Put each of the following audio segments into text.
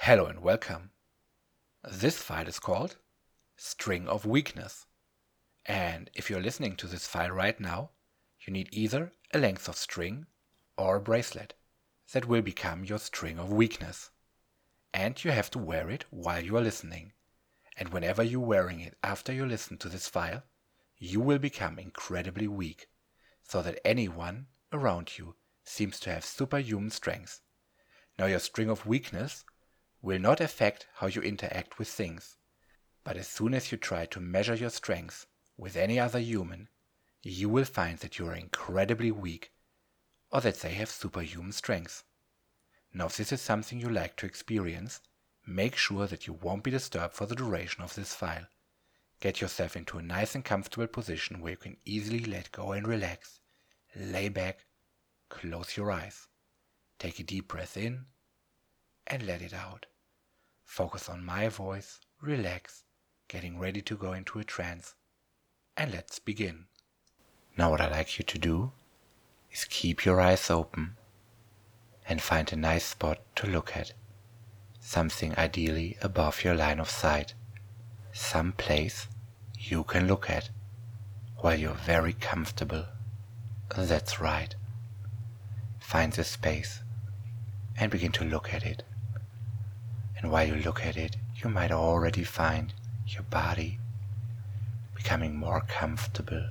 Hello and welcome. This file is called String of Weakness. And if you're listening to this file right now, you need either a length of string or a bracelet that will become your string of weakness. And you have to wear it while you are listening. And whenever you're wearing it after you listen to this file, you will become incredibly weak, so that anyone around you seems to have superhuman strength. Now your string of weakness will not affect how you interact with things, but as soon as you try to measure your strength with any other human, you will find that you are incredibly weak or that they have superhuman strength. Now if this is something you like to experience, make sure that you won't be disturbed for the duration of this file. Get yourself into a nice and comfortable position where you can easily let go and relax. Lay back, close your eyes, take a deep breath in and let it out. Focus on my voice, relax, getting ready to go into a trance, and let's begin. Now what I'd like you to do is keep your eyes open and find a nice spot to look at. Something ideally above your line of sight. Some place you can look at while you're very comfortable. That's right. Find this space and begin to look at it. And while you look at it, you might already find your body becoming more comfortable,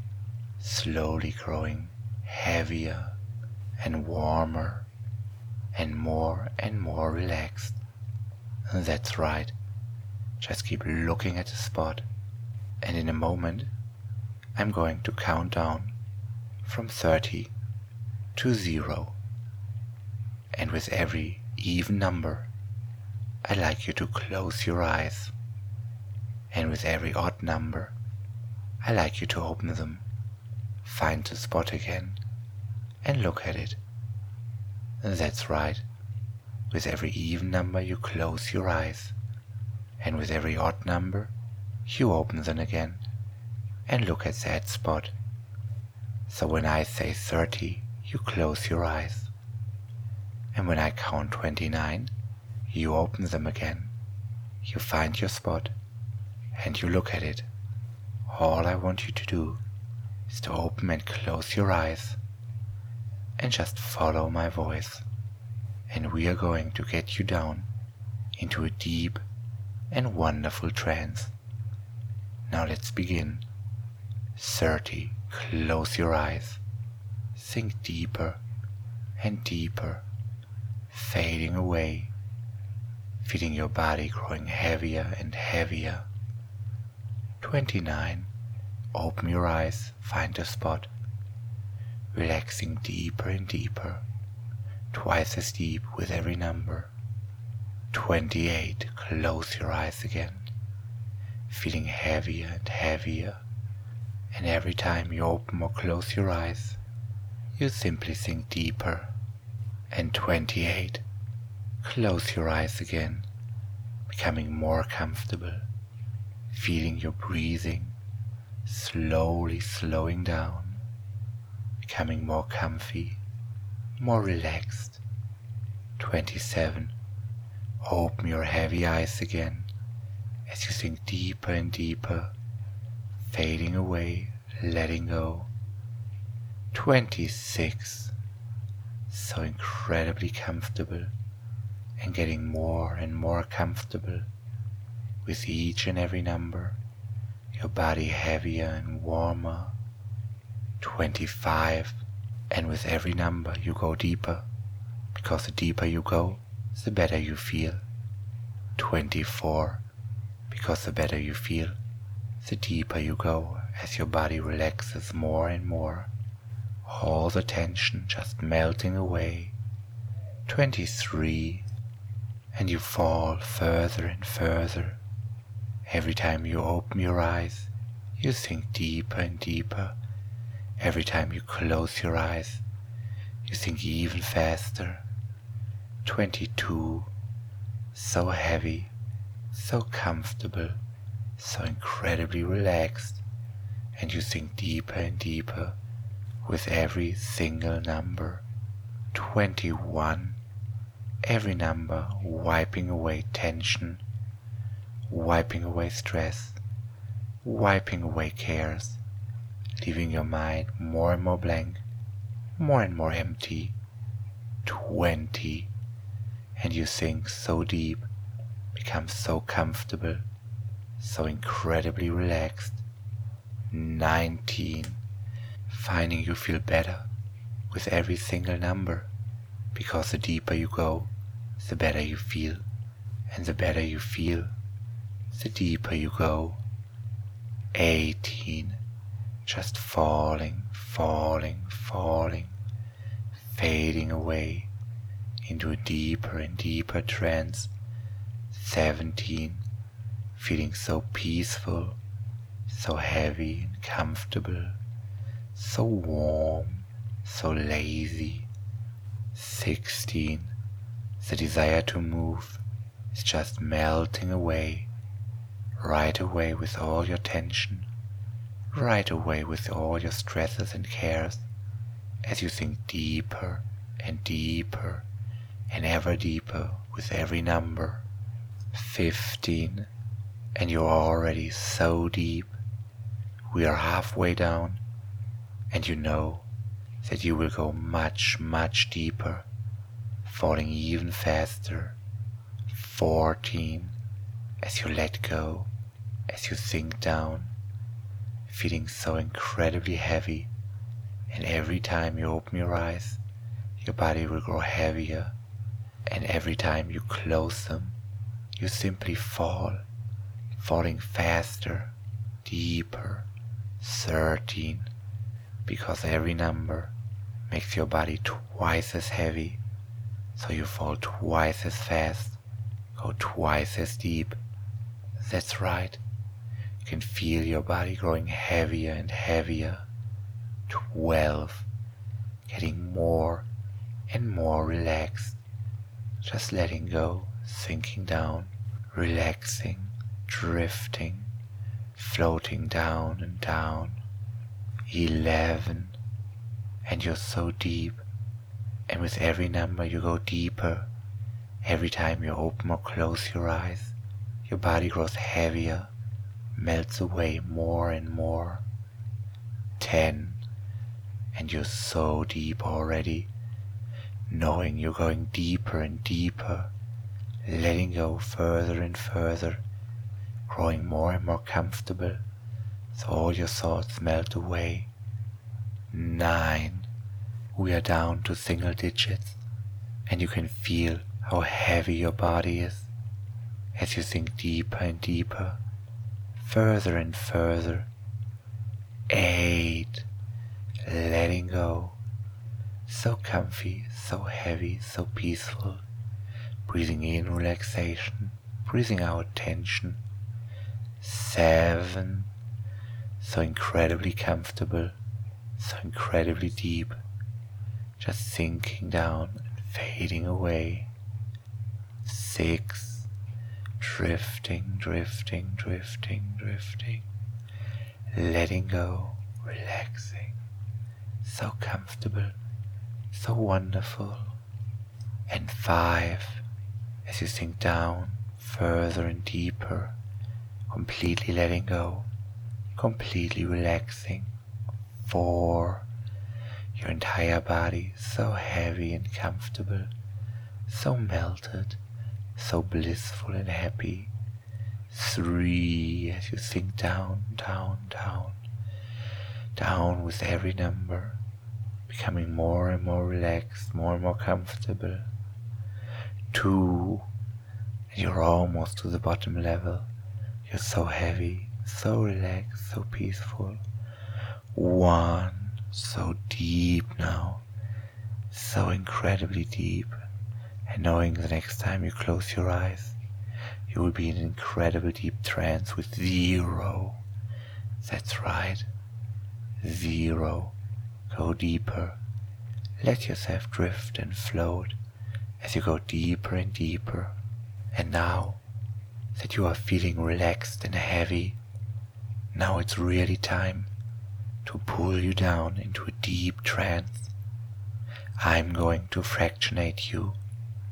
slowly growing heavier and warmer and more relaxed. That's right. Just keep looking at the spot, and in a moment I'm going to count down from 30 to 0. And with every even number, I'd like you to close your eyes, and with every odd number, I'd like you to open them, find the spot again, and look at it. That's right. With every even number you close your eyes, and with every odd number you open them again and look at that spot. So when I say 30, you close your eyes, and when I count 29, you open them again, you find your spot, and you look at it. All I want you to do is to open and close your eyes and just follow my voice, and we are going to get you down into a deep and wonderful trance. Now let's begin. 30. Close your eyes. Sink deeper and deeper, fading away, feeling your body growing heavier and heavier. 29. Open your eyes, find a spot, relaxing deeper and deeper, twice as deep with every number. 28. Close your eyes again, feeling heavier and heavier, and every time you open or close your eyes, you simply sink deeper. And 28. Close your eyes again, becoming more comfortable, feeling your breathing slowly slowing down, becoming more comfy, more relaxed. 27. Open your heavy eyes again as you sink deeper and deeper, fading away, letting go. 26. So incredibly comfortable, and getting more and more comfortable with each and every number, your body heavier and warmer. 25. And with every number you go deeper, because the deeper you go, the better you feel. 24. Because the better you feel, the deeper you go as your body relaxes more and more, all the tension just melting away. 23. And you fall further and further. Every time you open your eyes, you sink deeper and deeper. Every time you close your eyes, you sink even faster. 22. So heavy, so comfortable, so incredibly relaxed, and you sink deeper and deeper with every single number. 21. Every number wiping away tension, wiping away stress, wiping away cares, leaving your mind more and more blank, more and more empty. 20. And you sink so deep, become so comfortable, so incredibly relaxed. 19. Finding you feel better with every single number, because the deeper you go, the better you feel, and the better you feel, the deeper you go. 18. Just falling, falling, falling, fading away into a deeper and deeper trance. 17. Feeling so peaceful, so heavy and comfortable, so warm, so lazy. 16. The desire to move is just melting away, right away with all your tension, right away with all your stresses and cares, as you sink deeper and deeper and ever deeper with every number. 15. And you're already so deep. We are halfway down, and you know that you will go much, much deeper, falling even faster. 14. As you let go, as you sink down, feeling so incredibly heavy, and every time you open your eyes, your body will grow heavier, and every time you close them, you simply fall, falling faster, deeper. 13. Because every number makes your body twice as heavy, so you fall twice as fast, go twice as deep. That's right, you can feel your body growing heavier and heavier. 12. Getting more and more relaxed, just letting go, sinking down, relaxing, drifting, floating down and down. 11. And you're so deep, and with every number you go deeper. Every time you open or close your eyes, your body grows heavier, melts away more and more. 10. And you're so deep already, knowing you're going deeper and deeper, letting go further and further, growing more and more comfortable, so all your thoughts melt away. 9. We are down to single digits, and you can feel how heavy your body is as you sink deeper and deeper, further and further. 8. Letting go, so comfy, so heavy, so peaceful, breathing in relaxation, breathing out tension. 7. So incredibly comfortable, so incredibly deep, just sinking down and fading away. 6. Drifting, drifting, drifting, drifting, letting go, relaxing, so comfortable, so wonderful. And 5. As you sink down further and deeper, completely letting go, completely relaxing. 4. Your entire body so heavy and comfortable, so melted, so blissful and happy. 3. As you sink down, down, down, down with every number, becoming more and more relaxed, more and more comfortable. 2. And you're almost to the bottom level. You're so heavy, so relaxed, so peaceful. 1. So deep now, so incredibly deep, and knowing the next time you close your eyes, you will be in an incredibly deep trance with 0. That's right, 0. Go deeper. Let yourself drift and float as you go deeper and deeper. And now that you are feeling relaxed and heavy, now it's really time to pull you down into a deep trance. I'm going to fractionate you,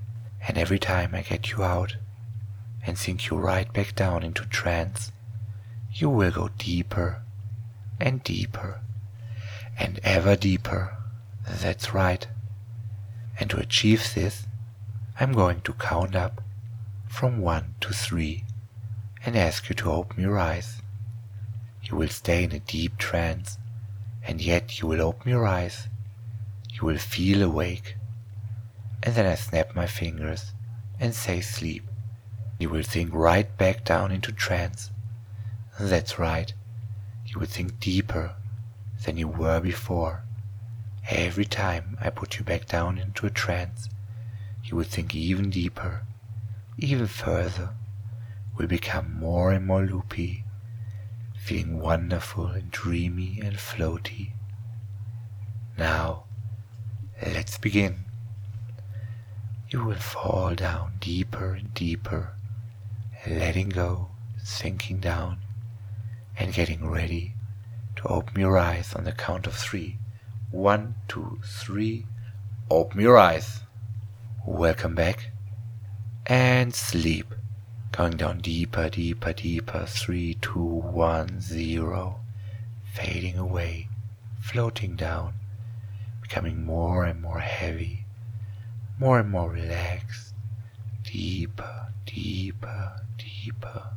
And every time I get you out and sink you right back down into trance, you will go deeper and deeper and ever deeper. That's right. And to achieve this, I'm going to count up from 1 to 3 and ask you to open your eyes. You will stay in a deep trance, and yet you will open your eyes. You will feel awake. And then I snap my fingers and say sleep. You will sink right back down into trance. That's right. You will sink deeper than you were before. Every time I put you back down into a trance, you will sink even deeper, even further, will become more and more loopy, feeling wonderful and dreamy and floaty. Now, let's begin. You will fall down deeper and deeper, letting go, sinking down, and getting ready to open your eyes on the count of 3. 1, 2, 3, open your eyes. Welcome back, and sleep. Going down deeper, deeper, deeper. 3, 2, 1, 0. Fading away, floating down, becoming more and more heavy, more and more relaxed. Deeper, deeper, deeper.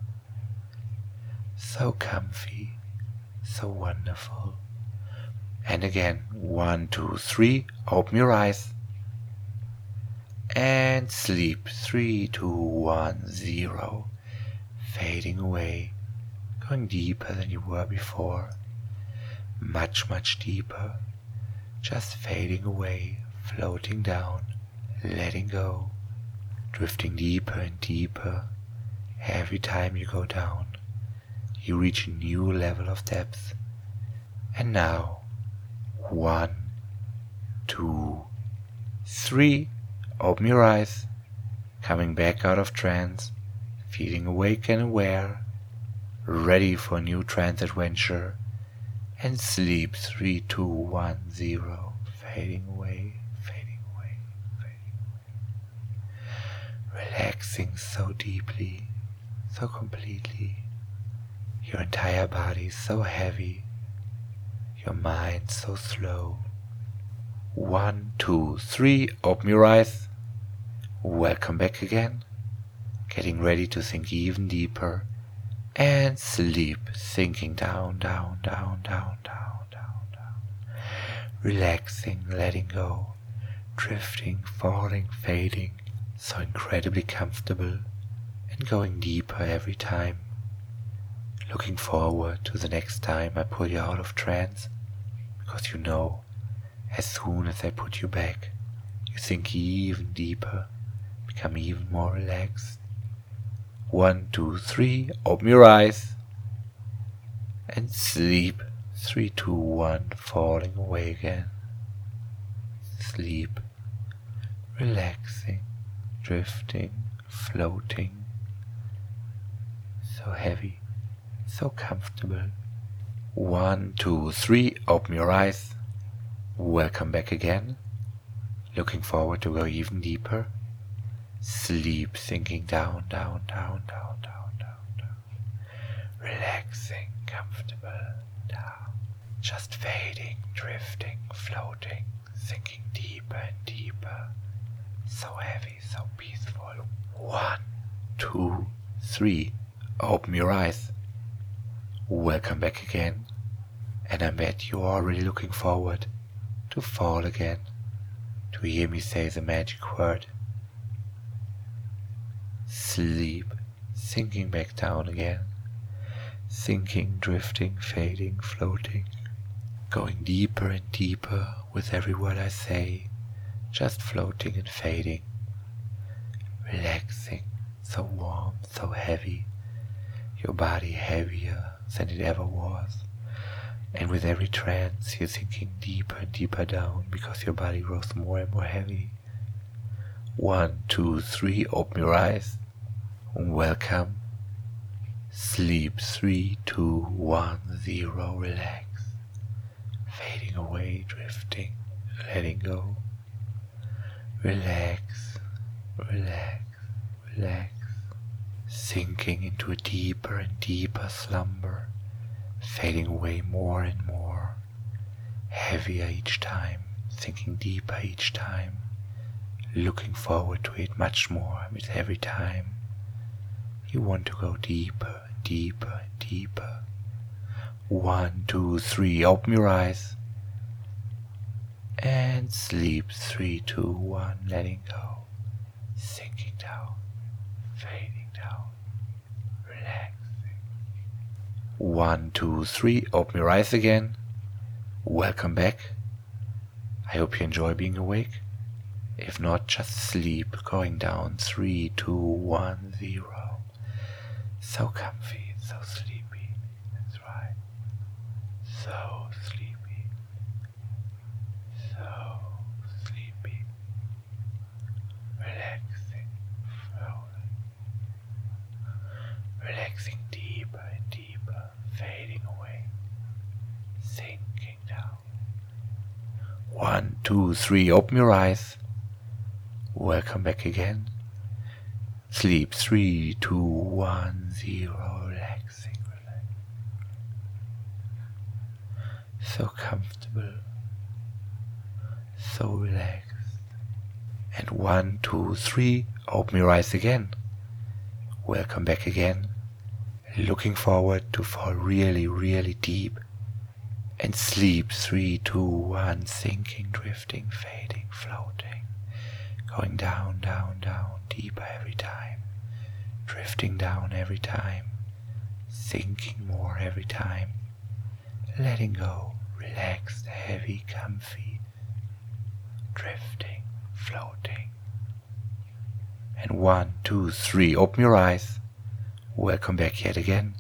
So comfy, so wonderful. And again, 1, 2, 3, open your eyes. And sleep. 3, 2, 1, 0. Fading away, going deeper than you were before. Much, much deeper. Just fading away, floating down, letting go, drifting deeper and deeper. Every time you go down, you reach a new level of depth. And now, 1, 2, 3. Open your eyes, coming back out of trance, feeling awake and aware, ready for a new trance adventure, and sleep. 3, 2, 1, 0, fading away, fading away, fading away. Relaxing so deeply, so completely, your entire body so heavy, your mind so slow. 1, 2, 3, open your eyes. Welcome back again, getting ready to sink even deeper, and sleep, sinking down, down, down, down, down, down, down. Relaxing, letting go, drifting, falling, fading, so incredibly comfortable, and going deeper every time. Looking forward to the next time I pull you out of trance, because you know, as soon as I put you back, you sink even deeper, become even more relaxed. 1, 2, 3, open your eyes, and sleep. 3, 2, 1, falling away again. Sleep, relaxing, drifting, floating, so heavy, so comfortable. 1, 2, 3, open your eyes. Welcome back again. Looking forward to go even deeper. Sleep, sinking down, down, down, down, down, down, down. Relaxing, comfortable, down. Just fading, drifting, floating, sinking deeper and deeper. So heavy, so peaceful. 1, 2, 3, open your eyes. Welcome back again. And I bet you're already looking forward to fall again, to hear me say the magic word. Sleep, sinking back down again, sinking, drifting, fading, floating, going deeper and deeper with every word I say, just floating and fading, relaxing, so warm, so heavy, your body heavier than it ever was. And with every trance, you're sinking deeper and deeper down because your body grows more and more heavy. 1, 2, 3, open your eyes. Welcome. Sleep. 3, 2, 1, 0, relax. Fading away, drifting, letting go. Relax, Relax, relax, sinking into a deeper and deeper slumber, fading away more and more, heavier each time, sinking deeper each time, looking forward to it much more with every time. You want to go deeper, deeper, deeper. 1, 2, 3, open your eyes and sleep. 3, 2, 1, letting go, sinking down, fading down, relaxing. 1, 2, 3, open your eyes again. Welcome back. I hope you enjoy being awake. If not, just sleep, going down. 3, 2, 1, 0. So comfy, so sleepy. That's right. So sleepy. So sleepy. Relaxing, flowing. Relaxing deeper and deeper, fading away, sinking down. 1, 2, 3, open your eyes. Welcome back again. Sleep. 3, 2, 1, 0. Relaxing, relaxing. So comfortable. So relaxed. And 1, 2, 3. Open your eyes again. Welcome back again. Looking forward to fall really, really deep and sleep. 3, 2, 1. Sinking, drifting, fading, floating. Going down, down, down, deeper every time. Drifting down every time. Sinking more every time. Letting go, relaxed, heavy, comfy. Drifting, floating. And 1, 2, 3, open your eyes. Welcome back yet again.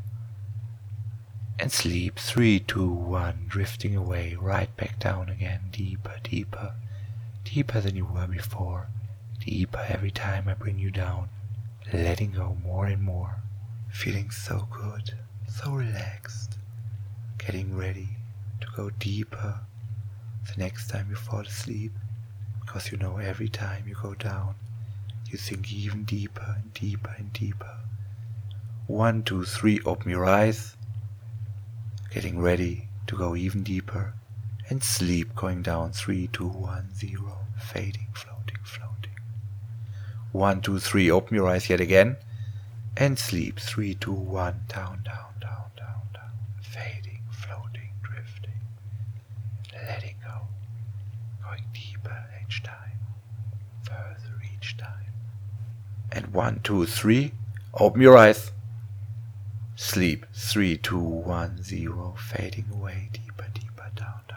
And sleep. 3, 2, 1, drifting away, right back down again, deeper, deeper. Deeper than you were before, deeper every time I bring you down, letting go more and more, feeling so good, so relaxed, getting ready to go deeper the next time you fall asleep, because you know every time you go down, you sink even deeper and deeper and deeper. 1, 2, 3, open your eyes, getting ready to go even deeper. And sleep, going down. 3, 2, 1, 0, fading, floating, floating. 1, 2, 3, open your eyes yet again. And sleep. 3, 2, 1, down, down, down, down, down. Fading, floating, drifting. Letting go. Going deeper each time. Further each time. And 1, 2, 3, open your eyes. Sleep. 3, 2, 1, 0, fading away, deeper, deeper, down, down.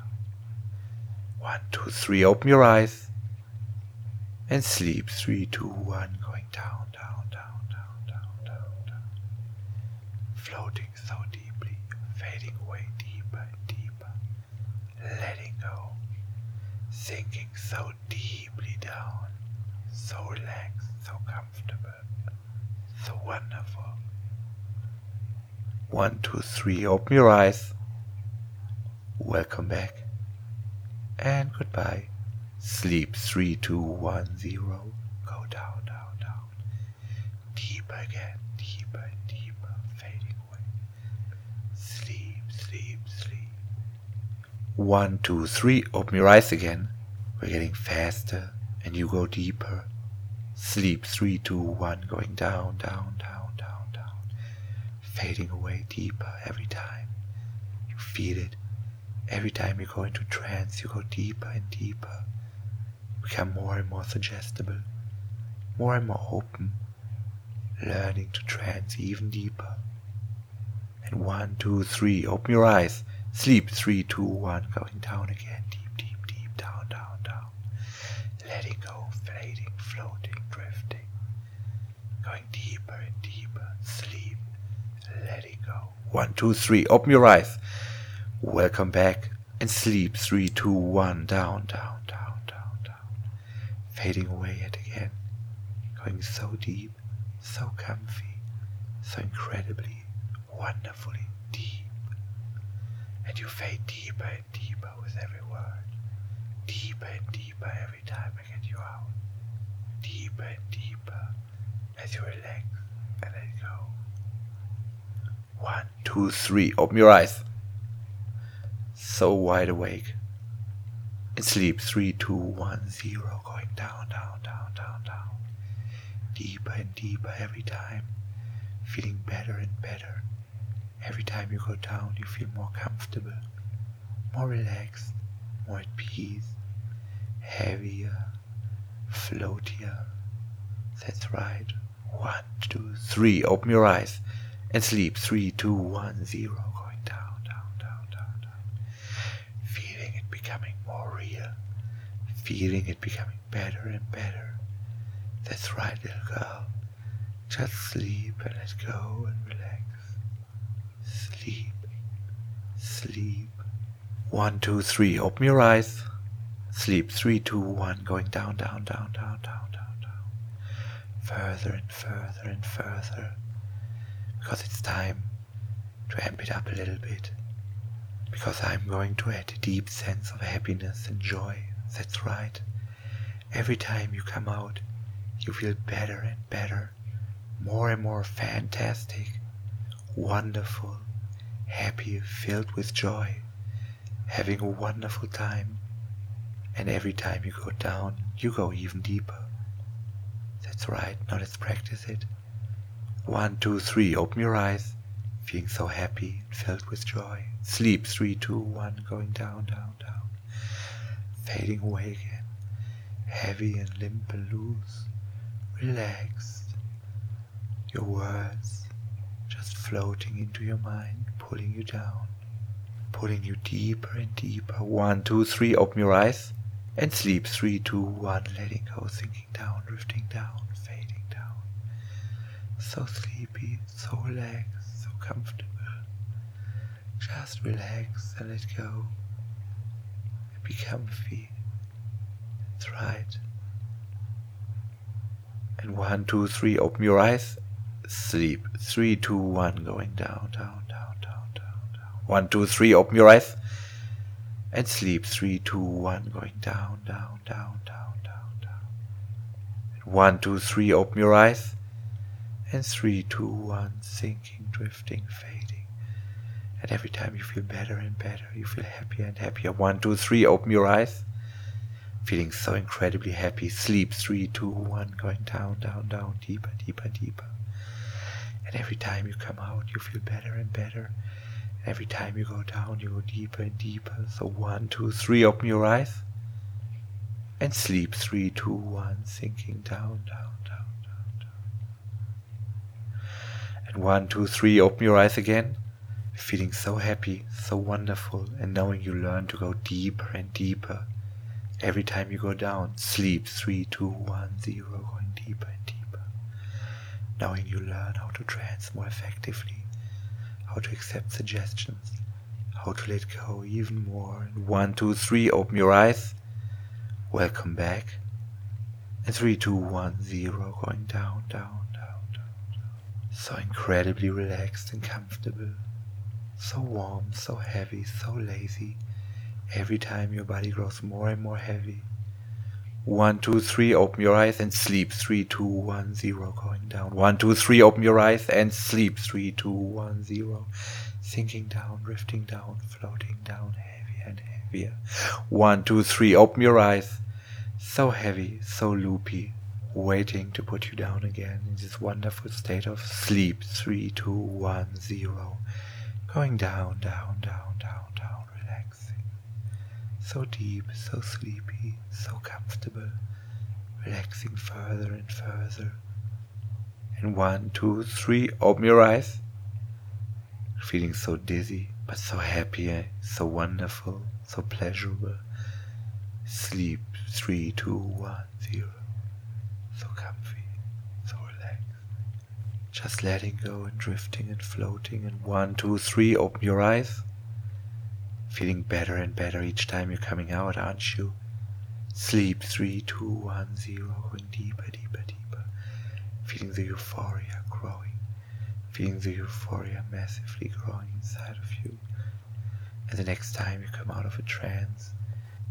1, 2, 3, open your eyes and sleep. 3, 2, 1, going down, down, down, down, down, down, down. Floating so deeply, fading away deeper and deeper, letting go, sinking so deeply down, so relaxed, so comfortable, so wonderful. 1, 2, 3, open your eyes. Welcome back. And goodbye. Sleep. 3, 2, 1, 0. Go down, down, down. Deeper again, deeper and deeper, fading away. Sleep, sleep, sleep. 1, 2, 3, open your eyes again. We're getting faster and you go deeper. Sleep. 3, 2, 1, going down, down, down, down, down. Fading away deeper every time. You feel it. Every time you go into trance, you go deeper and deeper, become more and more suggestible, more and more open, learning to trance even deeper. And 1, 2, 3, open your eyes, sleep. 3, 2, 1, going down again, deep, deep, deep, down, down, down, letting go, fading, floating, drifting, going deeper and deeper, sleep, letting go. 1, 2, 3, open your eyes. Welcome back and sleep. 3, 2, 1, down, down, down, down, down. Fading away yet again. Going so deep, so comfy, so incredibly, wonderfully deep. And you fade deeper and deeper with every word. Deeper and deeper every time I get you out. deeper and deeper as you relax and let go. 1, 2, 3. Open your eyes. So wide awake. And sleep. 3, 2, 1, 0. Going down, down, down, down, down. Deeper and deeper every time. Feeling better and better. Every time you go down, you feel more comfortable, more relaxed, more at peace, heavier, floatier. That's right. 1, 2, 3. Open your eyes and sleep. 3, 2, 1, 0. Going down, down, down, down, down. Feeling it becoming more real. Feeling it becoming better and better. That's right, little girl. Just sleep and let go and relax. Sleep. Sleep. 1, 2, 3. Open your eyes. Sleep. 3, 2, 1. Going down, down, down, down, down, down, down. Further and further and further. Because it's time to amp it up a little bit. Because I'm going to add a deep sense of happiness and joy. That's right. Every time you come out, you feel better and better. More and more fantastic. Wonderful. Happy, filled with joy. Having a wonderful time. And every time you go down, you go even deeper. That's right. Now let's practice it. 1, 2, 3. Open your eyes. Feeling so happy and filled with joy. Sleep. 3, 2, 1. Going down, down, down. Fading away again. Heavy and limp and loose. Relaxed. Your words just floating into your mind, pulling you down, pulling you deeper and deeper. 1, 2, 3. Open your eyes and sleep. 3, 2, 1. Letting go, sinking down, drifting down, fading down. So sleepy, so relaxed, so comfortable. Just relax and let go and be comfy. That's right. And 1, 2, 3. Open your eyes. Sleep. 3, 2, 1. Going down, down, down, down, down, down. 1, 2, 3. Open your eyes and sleep. 3, 2, 1. Going down, down, down, down, down, down. And 1, 2, 3. Open your eyes and 3, 2, 1. Sinking, drifting, fading. And every time you feel better and better, you feel happier and happier. 1, 2, 3. Open your eyes. Feeling so incredibly happy. Sleep. 3, 2, 1. Going down, down, down. Deeper, deeper, deeper. And every time you come out, you feel better and better. And every time you go down, you go deeper and deeper. So 1, 2, 3. Open your eyes and sleep. 3, 2, 1. Sinking down, down, down, down, down. And 1, 2, 3. Open your eyes again. Feeling so happy, so wonderful, and knowing you learn to go deeper and deeper. Every time you go down, sleep. 3, 2, 1, 0. Going deeper and deeper. Knowing you learn how to trance more effectively, how to accept suggestions, how to let go even more. And 1, 2, 3. Open your eyes. Welcome back. And 3, 2, 1, 0. Going down, down, down, down, down. So incredibly relaxed and comfortable. So warm, so heavy, so lazy. Every time your body grows more and more heavy. 1, 2, 3. Open your eyes and sleep. 3, 2, 1, 0. Going down. 1, 2, 3. Open your eyes and sleep. 3, 2, 1, 0. Sinking down, drifting down, floating down, heavier and heavier. 1, 2, 3. Open your eyes. So heavy, so loopy, waiting to put you down again in this wonderful state of sleep. 3, 2, 1, 0. Going down, down, down, down, down, relaxing. So deep, so sleepy, so comfortable, relaxing further and further. And 1, 2, 3, open your eyes. Feeling so dizzy, but so happy, so wonderful, so pleasurable. Sleep. 3, 2, 1, 0. So comfy, so relaxed. Just letting go and drifting and floating. And 1, 2, 3, open your eyes. Feeling better and better each time you're coming out, aren't you? Sleep. 3, 2, 1, 0. Going deeper, deeper, deeper. Feeling the euphoria growing. Feeling the euphoria massively growing inside of you. And the next time you come out of a trance,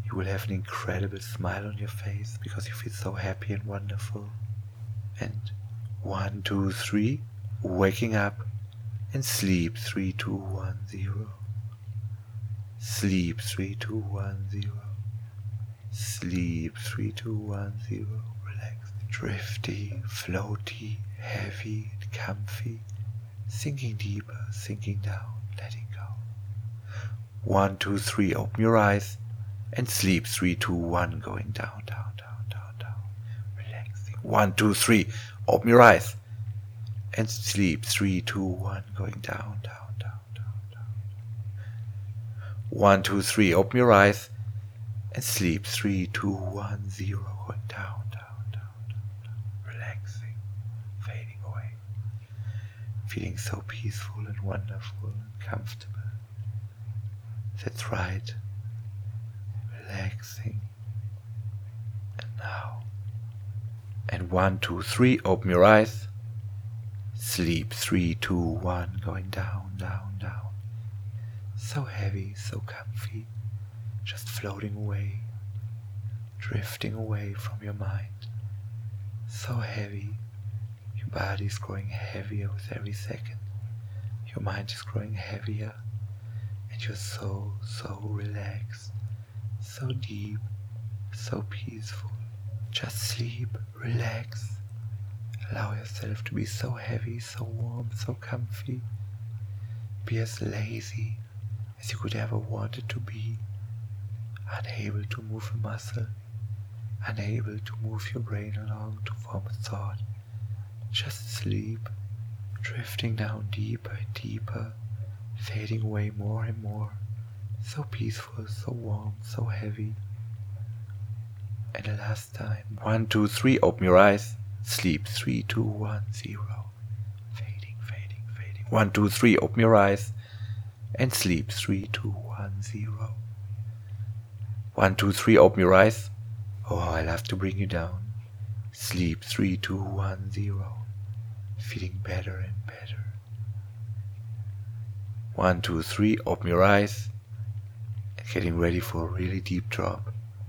You will have an incredible smile on your face because you feel so happy and wonderful. And 1, 2, 3, waking up and sleep. 3, 2, 1, 0. Sleep. 3, 2, 1, 0. Sleep. 3, 2, 1, 0. Relax. Drifty, floaty, heavy, and comfy. Sinking deeper, sinking down, letting go. 1, 2, 3, open your eyes and sleep. 3, 2, 1, going down, down, down, down, down. Relaxing. 1, 2, 3, open your eyes and sleep. 3, 2, 1, going down, down, down, down, down. 1, 2, 3, open your eyes and sleep. 3, 2, 1, 0, going down, down, down, down, down. Relaxing, fading away. Feeling so peaceful and wonderful and comfortable. That's right. Relaxing. And now. And 1, 2, 3, open your eyes. Sleep. 3, 2, 1, going down, down, down. So heavy, so comfy. Just floating away. Drifting away from your mind. So heavy. Your body is growing heavier with every second. Your mind is growing heavier. And you're so relaxed. So deep. So peaceful. Just sleep. Relax. Allow yourself to be so heavy, so warm, so comfy. Be as lazy as you could ever want it to be. Unable to move a muscle. Unable to move your brain along to form a thought. Just sleep. Drifting down deeper and deeper. Fading away more and more. So peaceful, so warm, so heavy. And the last time. 1, 2, 3, open your eyes. Sleep. 3, 2, 1, 0. Fading, fading, fading. 1, 2, 3, open your eyes. And sleep. 3, 2, 1, 0. 1, 2, 3, open your eyes. Oh, I love to bring you down. Sleep. 3, 2, 1, 0. Feeling better and better. 1, 2, 3, open your eyes. And getting ready for a really deep drop.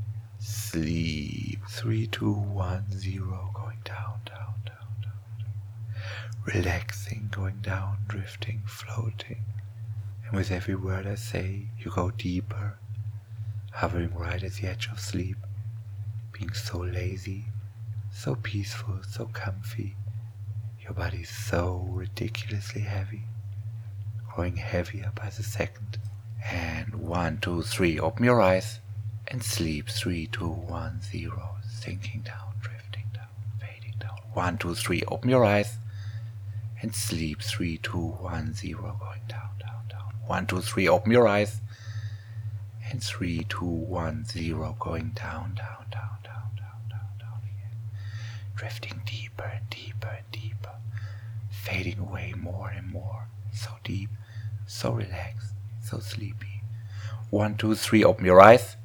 Sleep. 3, 2, 1, 0. Going down, down, down, down. Relaxing, going down, drifting, floating. And with every word I say, you go deeper. Hovering right at the edge of sleep. Being so lazy, so peaceful, so comfy. Your body is so ridiculously heavy. Growing heavier by the second. And 1, 2, 3, open your eyes. And sleep. 3, 2, 1, 0. Sinking down, drifting down, fading down. 1, 2, 3, open your eyes. And sleep. 3, 2, 1, 0. Going down, down, down. 1, 2, 3, open your eyes. And 3, 2, 1, 0. Going down, down, down, down, down, down, down again. Drifting deeper and deeper and deeper. Fading away more and more. So deep, so relaxed, so sleepy. 1, 2, 3, open your eyes.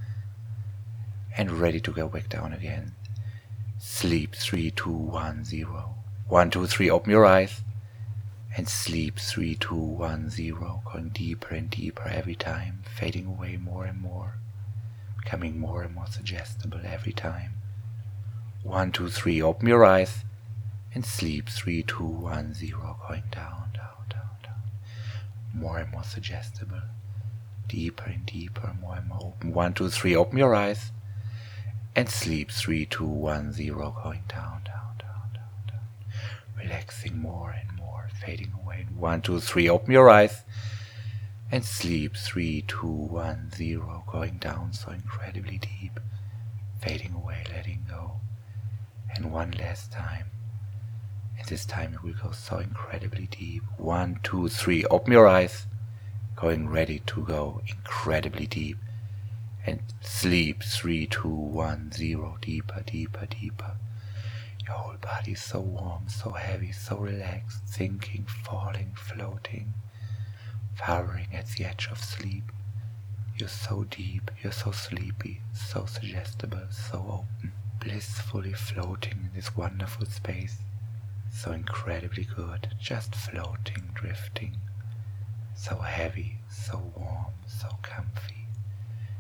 And ready to go back down again. Sleep. 3, 2, 1, 0. 1, 2, 3, open your eyes. And sleep. 3, 2, 1, 0. Going deeper and deeper every time. Fading away more and more. Becoming more and more suggestible every time. 1, 2, 3, open your eyes. And sleep. 3, 2, 1, 0. Going down, down, down, down. More and more suggestible. Deeper and deeper, more and more open. 1, 2, 3, open your eyes. And sleep. 3, 2, 1, 0. Going down, down, down, down, down. Relaxing more and more. Fading away. 1, 2, 3, open your eyes. And sleep. 3, 2, 1, 0. Going down so incredibly deep. Fading away, letting go. And one last time. And this time it will go so incredibly deep. 1, 2, 3, open your eyes. Going ready to go incredibly deep. And sleep. 3, 2, 1, 0. Deeper, deeper, deeper. Your whole body is so warm, so heavy, so relaxed, sinking, falling, floating, hovering at the edge of sleep. You're so deep, you're so sleepy, so suggestible, so open, blissfully floating in this wonderful space. So incredibly good, just floating, drifting. drifting, so heavy, so warm, so comfy.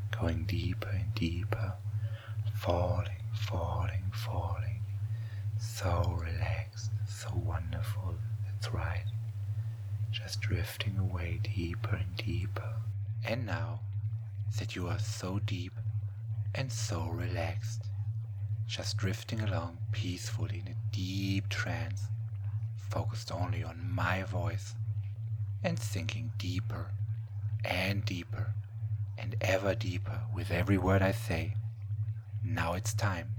going deeper and deeper, falling, falling, falling. So relaxed, so wonderful, that's right. Just drifting away deeper and deeper. And now that you are so deep and so relaxed, just drifting along peacefully in a deep trance, focused only on my voice and sinking deeper and deeper and ever deeper with every word I say. Now it's time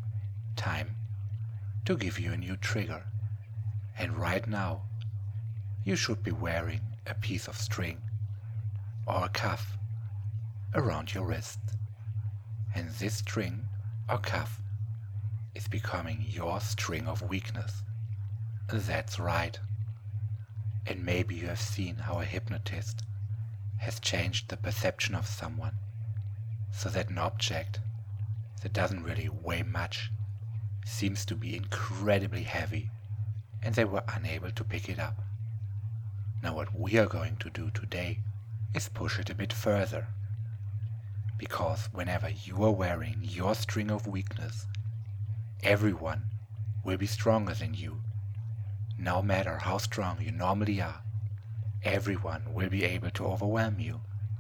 to give you a new trigger. And right now, you should be wearing a piece of string or a cuff around your wrist. And this string or cuff is becoming your string of weakness. That's right. And maybe you have seen how a hypnotist has changed the perception of someone so that an object that doesn't really weigh much seems to be incredibly heavy and they were unable to pick it up. Now what we are going to do today is push it a bit further. Because whenever you are wearing your string of weakness, everyone will be stronger than you. No matter how strong you normally are, everyone will be able to overwhelm you.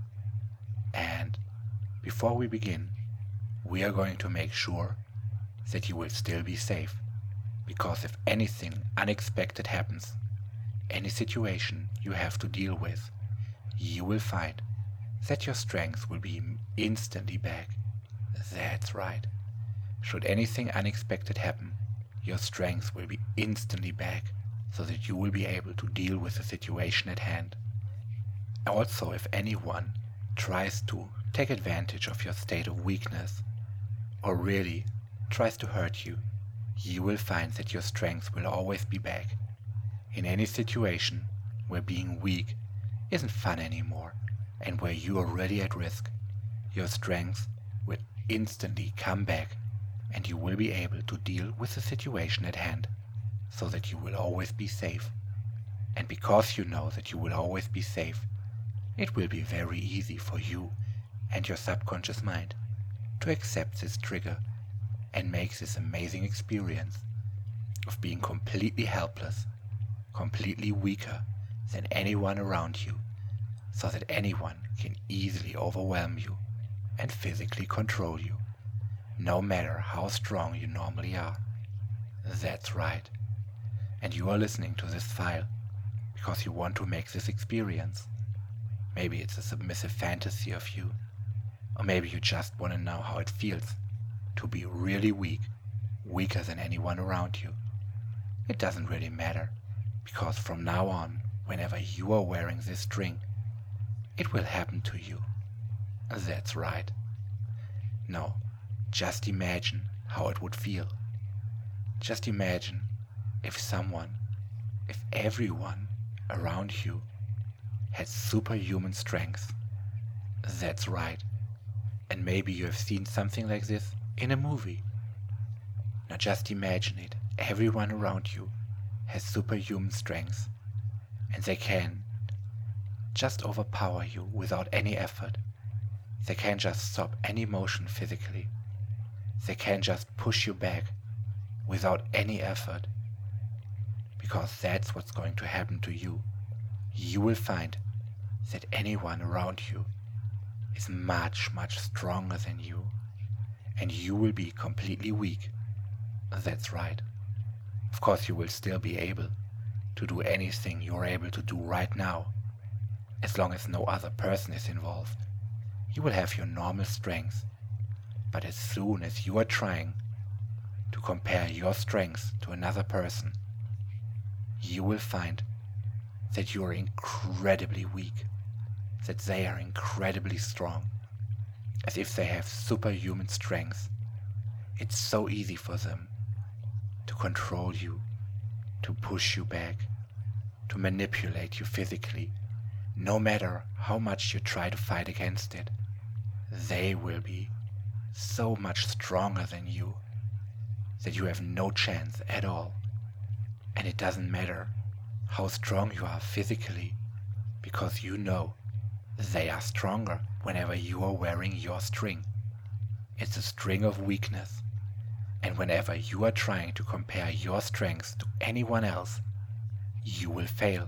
And before we begin, we are going to make sure that you will still be safe. Because if anything unexpected happens, any situation you have to deal with, you will find that your strength will be instantly back. That's right. Should anything unexpected happen, your strength will be instantly back so that you will be able to deal with the situation at hand. Also, if anyone tries to take advantage of your state of weakness or really tries to hurt you, you will find that your strength will always be back. In any situation where being weak isn't fun anymore and where you are really at risk, your strength will instantly come back and you will be able to deal with the situation at hand so that you will always be safe. And because you know that you will always be safe, it will be very easy for you and your subconscious mind to accept this trigger and make this amazing experience of being completely helpless, completely weaker than anyone around you, so that anyone can easily overwhelm you and physically control you, no matter how strong you normally are. That's right. And you are listening to this file because you want to make this experience. Maybe it's a submissive fantasy of you, or maybe you just want to know how it feels to be really weak, weaker than anyone around you. It doesn't really matter, because from now on, whenever you are wearing this string, it will happen to you. That's right. Now, just imagine how it would feel. Just imagine if everyone around you had superhuman strength. That's right. And maybe you have seen something like this in a movie. Now just imagine it. Everyone around you has superhuman strength, and they can just overpower you without any effort. They can just stop any motion physically. They can just push you back without any effort. Because that's what's going to happen to you. You will find that anyone around you is much, much stronger than you, and you will be completely weak. That's right. Of course, you will still be able to do anything you're able to do right now, as long as no other person is involved. You will have your normal strength, but as soon as you are trying to compare your strength to another person, you will find that you are incredibly weak, that they are incredibly strong, as if they have superhuman strength. It's so easy for them to control you, to push you back, to manipulate you physically. No matter how much you try to fight against it, they will be so much stronger than you that you have no chance at all. And it doesn't matter how strong you are physically, because you know They are stronger whenever you are wearing your string. It's a string of weakness. And whenever you are trying to compare your strengths to anyone else, you will fail.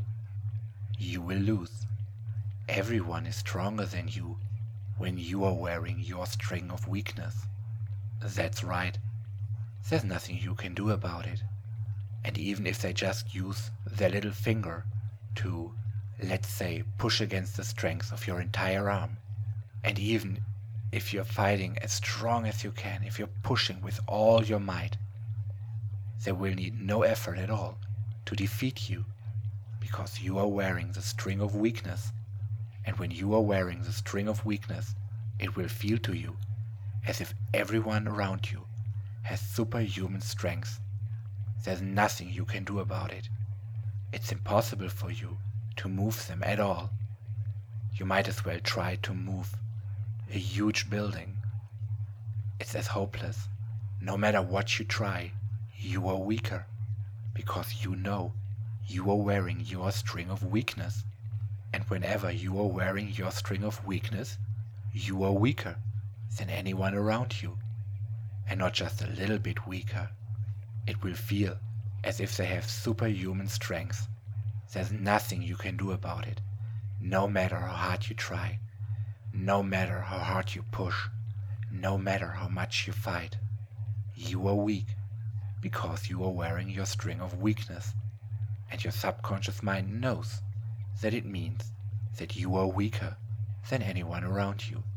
You will lose. Everyone is stronger than you when you are wearing your string of weakness. That's right. There's nothing you can do about it. And even if they just use their little finger to, let's say, push against the strength of your entire arm, and even if you're fighting as strong as you can, if you're pushing with all your might, they will need no effort at all to defeat you, because you are wearing the string of weakness. And when you are wearing the string of weakness, it will feel to you as if everyone around you has superhuman strength. There's nothing you can do about it. It's impossible for you to move them at all. You might as well try to move a huge building. It's as hopeless. No matter what you try, you are weaker, because you know you are wearing your string of weakness. And whenever you are wearing your string of weakness, you are weaker than anyone around you. And not just a little bit weaker. It will feel as if they have superhuman strength. There's nothing you can do about it, no matter how hard you try, no matter how hard you push, no matter how much you fight. You are weak because you are wearing your string of weakness, and your subconscious mind knows that it means that you are weaker than anyone around you.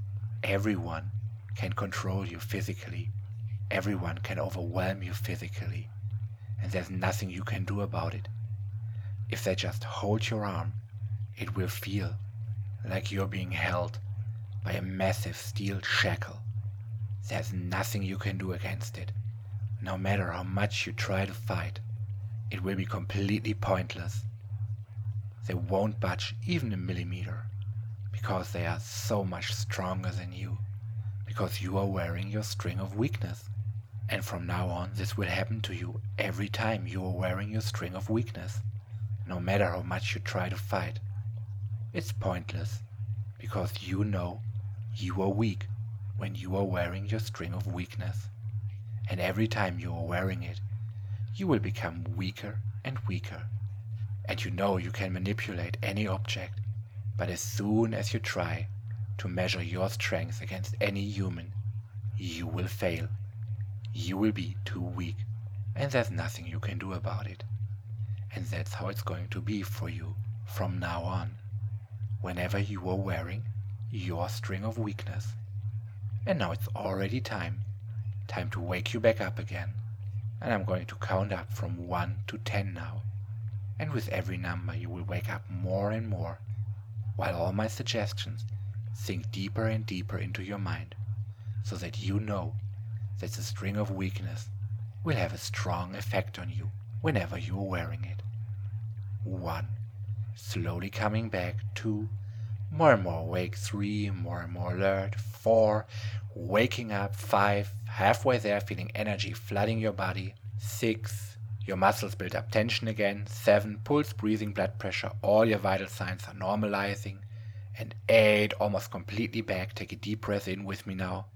Everyone can control you physically. Everyone can overwhelm you physically, and there's nothing you can do about it. If they just hold your arm, it will feel like you're being held by a massive steel shackle. There's nothing you can do against it. No matter how much you try to fight, it will be completely pointless. They won't budge even a millimeter, because they are so much stronger than you, because you are wearing your string of weakness. And from now on, this will happen to you every time you are wearing your string of weakness, no matter how much you try to fight. It's pointless, because you know you are weak when you are wearing your string of weakness. And every time you are wearing it, you will become weaker and weaker. And you know you can manipulate any object, but as soon as you try to measure your strength against any human, you will fail. You will be too weak, and there's nothing you can do about it. And that's how it's going to be for you from now on, whenever you are wearing your string of weakness. And now it's already time to wake you back up again. And I'm going to count up from 1 to 10 now. And with every number you will wake up more and more, while all my suggestions sink deeper and deeper into your mind, so that you know that the string of weakness will have a strong effect on you whenever you are wearing it. 1. Slowly coming back. 2. More and more awake. 3. More and more alert. 4. Waking up. 5. Halfway there, feeling energy flooding your body. 6. Your muscles build up tension again. 7. Pulse, breathing, blood pressure, all your vital signs are normalizing. And 8. Almost completely back. Take a deep breath in with me now.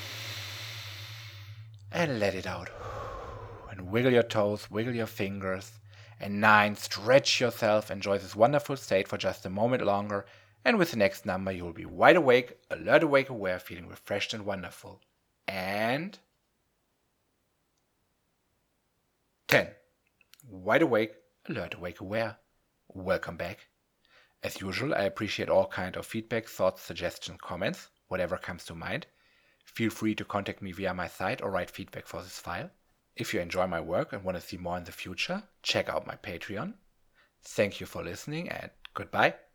And let it out. And wiggle your toes, wiggle your fingers. And 9, stretch yourself, enjoy this wonderful state for just a moment longer. And with the next number, you will be wide awake, alert, awake, aware, feeling refreshed and wonderful. And 10. Wide awake, alert, awake, aware. Welcome back. As usual, I appreciate all kinds of feedback, thoughts, suggestions, comments, whatever comes to mind. Feel free to contact me via my site or write feedback for this file. If you enjoy my work and want to see more in the future, check out my Patreon. Thank you for listening and goodbye.